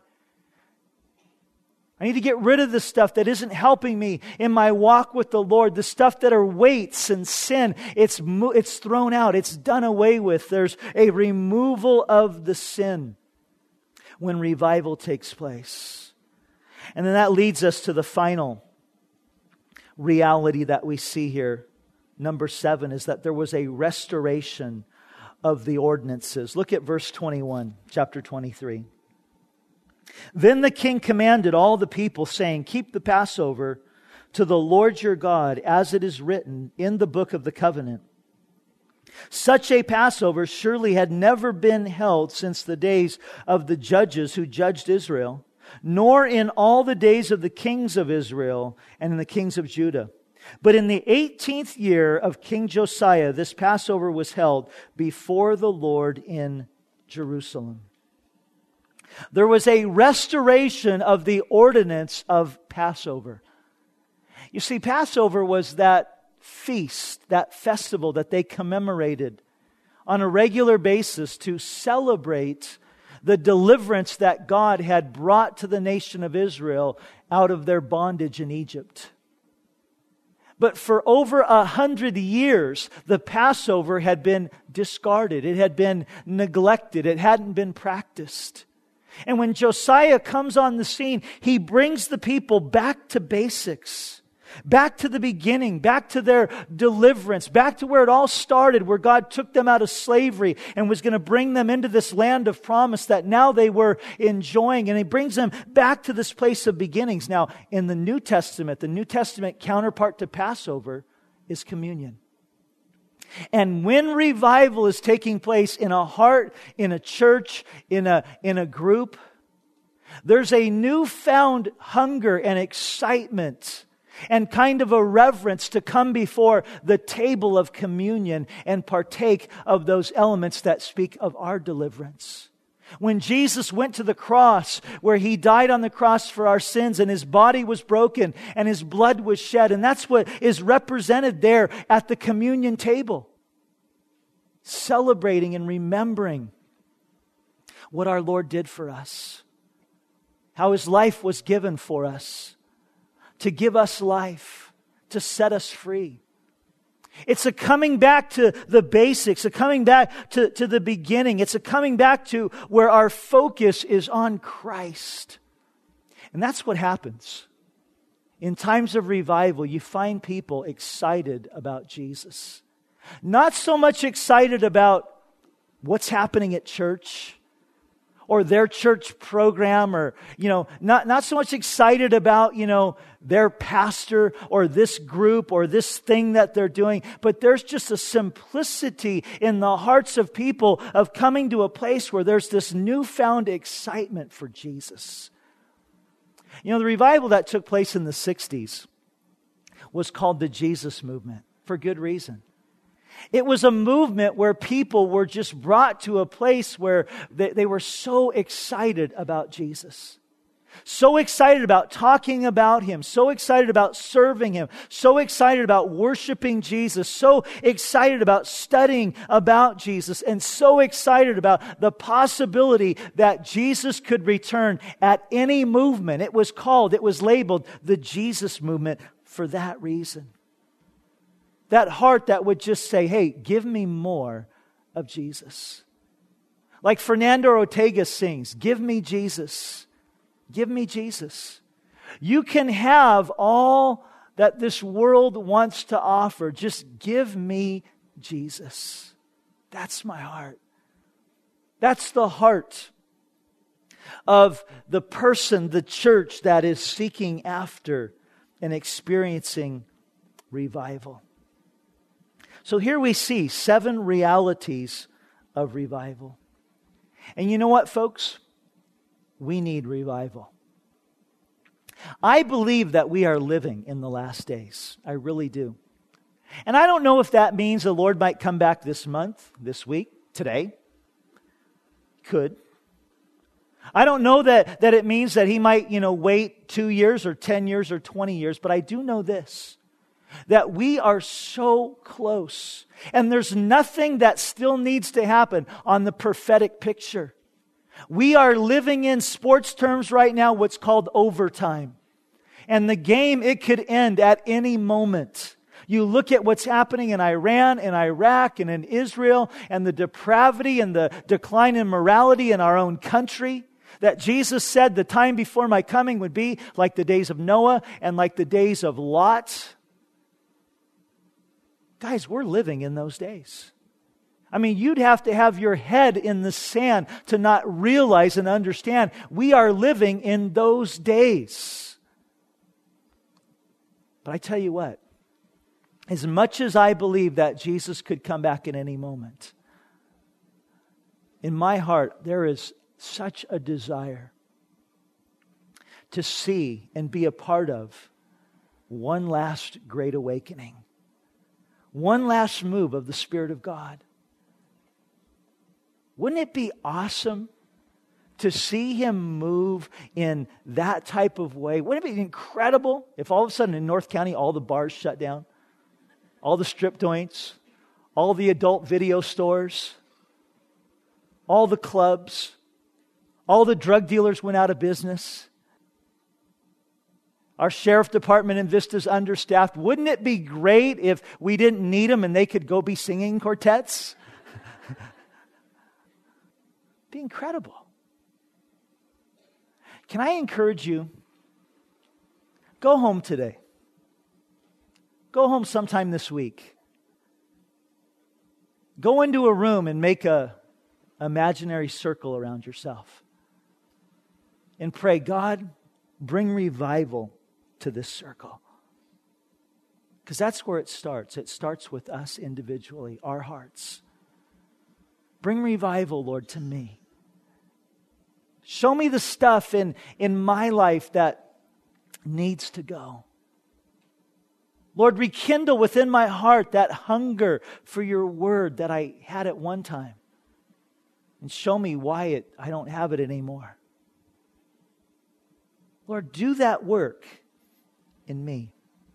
I need to get rid of the stuff that isn't helping me in my walk with the Lord. The stuff that are weights and sin, it's thrown out. It's done away with. There's a removal of the sin when revival takes place. And then that leads us to the final reality that we see here. number 7 is that there was a restoration of the ordinances. Look at verse 21, chapter 23. Then the king commanded all the people, saying, "Keep the Passover to the Lord your God, as it is written in the book of the covenant." Such a Passover surely had never been held since the days of the judges who judged Israel, nor in all the days of the kings of Israel and in the kings of Judah. But in the 18th year of King Josiah, this Passover was held before the Lord in Jerusalem. There was a restoration of the ordinance of Passover. You see, Passover was that feast, that festival that they commemorated on a regular basis to celebrate the deliverance that God had brought to the nation of Israel out of their bondage in Egypt. But for over 100 years, the Passover had been discarded. It had been neglected. It hadn't been practiced. And when Josiah comes on the scene, he brings the people back to basics, back to the beginning, back to their deliverance, back to where it all started, where God took them out of slavery and was going to bring them into this land of promise that now they were enjoying. And he brings them back to this place of beginnings. Now, in the New Testament counterpart to Passover is communion. And when revival is taking place in a heart, in a church, in a group, there's a newfound hunger and excitement and kind of a reverence to come before the table of communion and partake of those elements that speak of our deliverance. When Jesus went to the cross, where He died on the cross for our sins, and His body was broken and His blood was shed, and that's what is represented there at the communion table. Celebrating and remembering what our Lord did for us. How His life was given for us. To give us life. To set us free. It's a coming back to the basics. A coming back to the beginning. It's a coming back to where our focus is on Christ. And that's what happens. In times of revival, you find people excited about Jesus. Not so much excited about what's happening at church or their church program, or, not so much excited about, their pastor or this group or this thing that they're doing, but there's just a simplicity in the hearts of people of coming to a place where there's this newfound excitement for Jesus. The revival that took place in the 60s was called the Jesus Movement, for good reason. It was a movement where people were just brought to a place where they were so excited about Jesus. So excited about talking about Him. So excited about serving Him. So excited about worshiping Jesus. So excited about studying about Jesus. And so excited about the possibility that Jesus could return at any movement. It was labeled the Jesus Movement for that reason. That heart that would just say, hey, give me more of Jesus. Like Fernando Ortega sings, give me Jesus. Give me Jesus. You can have all that this world wants to offer. Just give me Jesus. That's my heart. That's the heart of the person, the church that is seeking after and experiencing revival. So here we see 7 realities of revival. And you know what, folks? We need revival. I believe that we are living in the last days. I really do. And I don't know if that means the Lord might come back this month, this week, today. Could. I don't know that it means that He might, wait 2 years or 10 years or 20 years, but I do know this. That we are so close. And there's nothing that still needs to happen on the prophetic picture. We are living in sports terms right now what's called overtime. And the game, it could end at any moment. You look at what's happening in Iran and Iraq and in Israel and the depravity and the decline in morality in our own country. That Jesus said the time before my coming would be like the days of Noah and like the days of Lot. Guys, we're living in those days. I mean, you'd have to have your head in the sand to not realize and understand we are living in those days. But I tell you what, as much as I believe that Jesus could come back at any moment, in my heart there is such a desire to see and be a part of one last great awakening. One last move of the Spirit of God. Wouldn't it be awesome to see Him move in that type of way? Wouldn't it be incredible if all of a sudden in North County all the bars shut down? All the strip joints? All the adult video stores? All the clubs? All the drug dealers went out of business? Our sheriff department in Vista's understaffed. Wouldn't it be great if we didn't need them and they could go be singing quartets? Be incredible. Can I encourage you? Go home today. Go home sometime this week. Go into a room and make a imaginary circle around yourself. And pray, God, bring revival to this circle. Because that's where it starts. It starts with us individually, our hearts. Bring revival, Lord, to me. Show me the stuff in my life that needs to go. Lord, rekindle within my heart that hunger for your word that I had at one time. And show me why I don't have it anymore. Lord, do that work in me.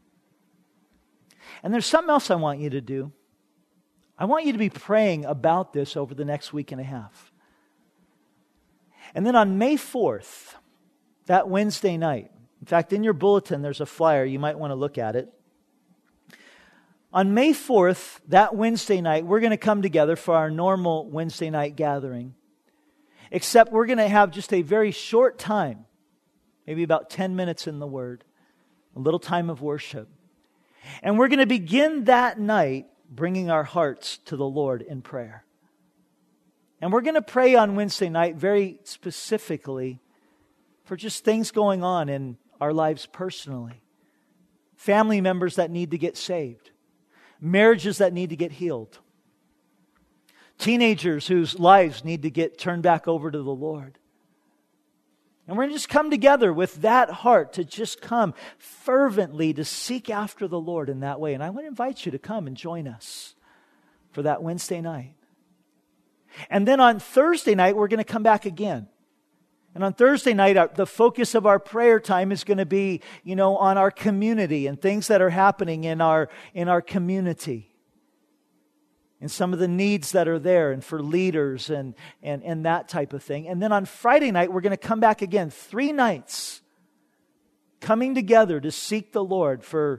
And there's something else I want you to do. I want you to be praying about this over the next week and a half. And then on May 4th, that Wednesday night, in fact, in your bulletin there's a flyer, you might want to look at it. On May 4th, that Wednesday night, we're going to come together for our normal Wednesday night gathering. Except we're going to have just a very short time, maybe about 10 minutes in the Word, a little time of worship. And we're going to begin that night bringing our hearts to the Lord in prayer. And we're going to pray on Wednesday night very specifically for just things going on in our lives personally. Family members that need to get saved. Marriages that need to get healed. Teenagers whose lives need to get turned back over to the Lord. And we're going to just come together with that heart to just come fervently to seek after the Lord in that way. And I want to invite you to come and join us for that Wednesday night. And then on Thursday night, we're going to come back again. And on Thursday night, the focus of our prayer time is going to be, on our community and things that are happening in our community. And some of the needs that are there and for leaders and that type of thing. And then on Friday night, we're going to come back again. 3 nights coming together to seek the Lord for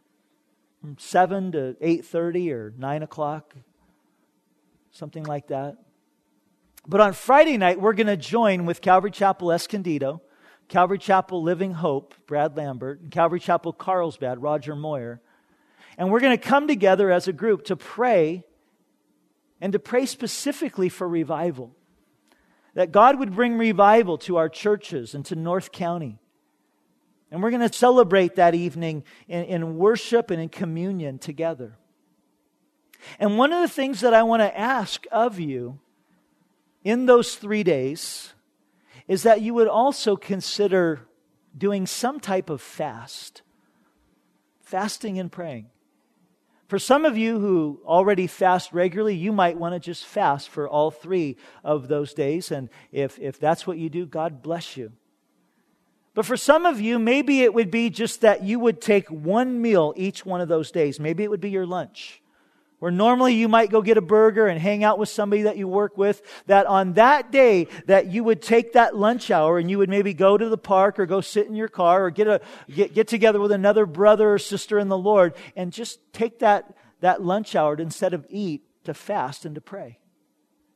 7 to 8:30 or 9 o'clock. Something like that. But on Friday night, we're going to join with Calvary Chapel Escondido, Calvary Chapel Living Hope, Brad Lambert, and Calvary Chapel Carlsbad, Roger Moyer. And we're going to come together as a group to pray, and to pray specifically for revival. That God would bring revival to our churches and to North County. And we're going to celebrate that evening in worship and in communion together. And one of the things that I want to ask of you in those 3 days is that you would also consider doing some type of fast. Fasting and praying. For some of you who already fast regularly, you might want to just fast for all 3 of those days. And if that's what you do, God bless you. But for some of you, maybe it would be just that you would take one meal each one of those days. Maybe it would be your lunch. Where normally you might go get a burger and hang out with somebody that you work with, that on that day that you would take that lunch hour and you would maybe go to the park or go sit in your car or get together with another brother or sister in the Lord and just take that lunch hour instead of eat to fast and to pray.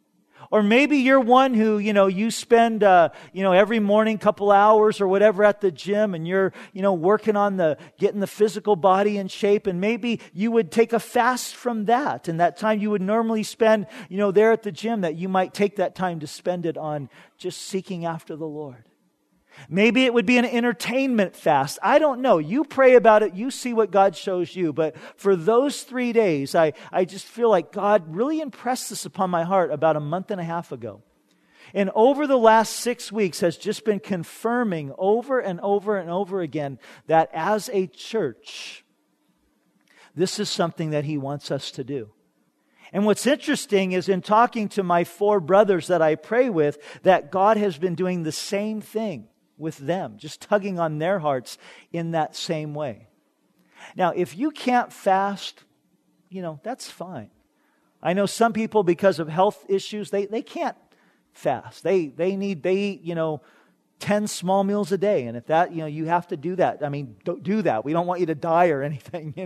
Or maybe you're one who, you spend, every morning, couple hours or whatever at the gym, and you're, working on getting the physical body in shape. And maybe you would take a fast from that. And that time you would normally spend, there at the gym, that you might take that time to spend it on just seeking after the Lord. Maybe it would be an entertainment fast. I don't know. You pray about it. You see what God shows you. But for those 3 days, I just feel like God really impressed this upon my heart about a month and a half ago. And over the last 6 weeks has just been confirming over and over and over again that as a church, this is something that He wants us to do. And what's interesting is in talking to my 4 brothers that I pray with, that God has been doing the same thing with them, just tugging on their hearts in that same way. Now, if you can't fast, that's fine. I know some people, because of health issues, they can't fast. They eat, 10 small meals a day. And if that, you have to do that. I mean, don't do that. We don't want you to die or anything,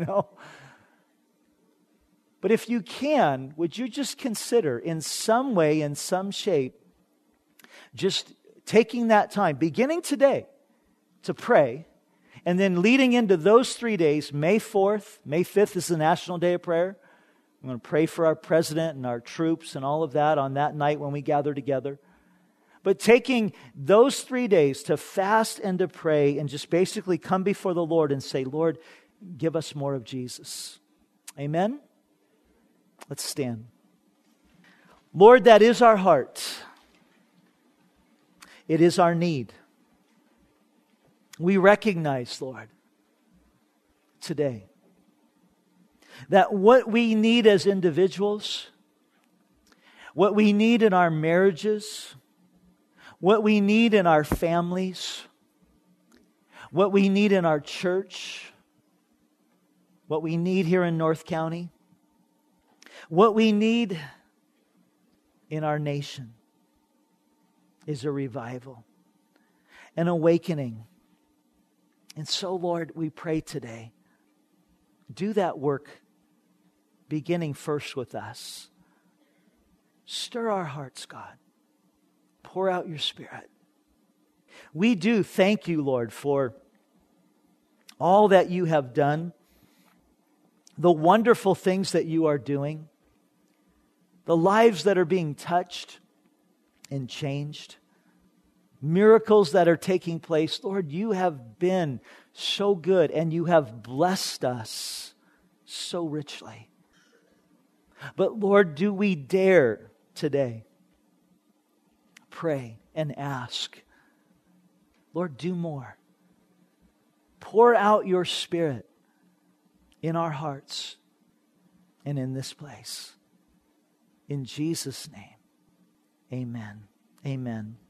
But if you can, would you just consider in some way, in some shape, just taking that time, beginning today, to pray, and then leading into those 3 days, May 4th, May 5th is the National Day of Prayer. I'm going to pray for our president and our troops and all of that on that night when we gather together. But taking those 3 days to fast and to pray and just basically come before the Lord and say, Lord, give us more of Jesus. Amen? Let's stand. Lord, that is our heart. It is our need. We recognize, Lord, today, that what we need as individuals, what we need in our marriages, what we need in our families, what we need in our church, what we need here in North County, what we need in our nation is a revival, an awakening. And so, Lord, we pray today, do that work beginning first with us. Stir our hearts, God. Pour out your Spirit. We do thank you, Lord, for all that you have done, the wonderful things that you are doing, the lives that are being touched and changed, miracles that are taking place. Lord, you have been so good and you have blessed us so richly. But Lord, do we dare today pray and ask, Lord, do more. Pour out your Spirit in our hearts and in this place. In Jesus' name, amen. Amen.